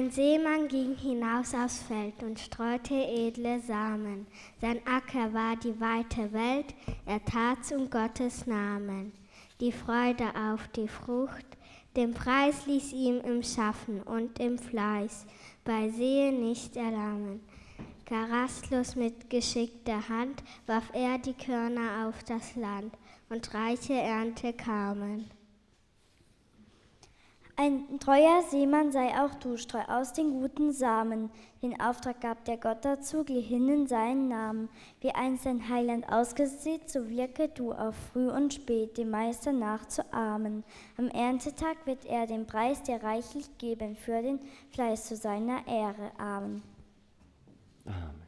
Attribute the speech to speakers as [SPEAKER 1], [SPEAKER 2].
[SPEAKER 1] Ein Seemann ging hinaus aufs Feld und streute edle Samen. Sein Acker war die weite Welt, er tat's um Gottes Namen. Die Freude auf die Frucht, den Preis ließ ihm im Schaffen und im Fleiß, bei Sehe nicht erlangen. Gar rastlos mit geschickter Hand warf er die Körner auf das Land, und reiche Ernte kamen.
[SPEAKER 2] Ein treuer Seemann sei auch du, streu aus den guten Samen. Den Auftrag gab der Gott dazu, geh hin in seinen Namen. Wie einst dein Heiland ausgesät, so wirke du auf früh und spät, dem Meister nachzuahmen. Am Erntetag wird er den Preis dir reichlich geben, für den Fleiß zu seiner Ehre. Amen.
[SPEAKER 3] Amen.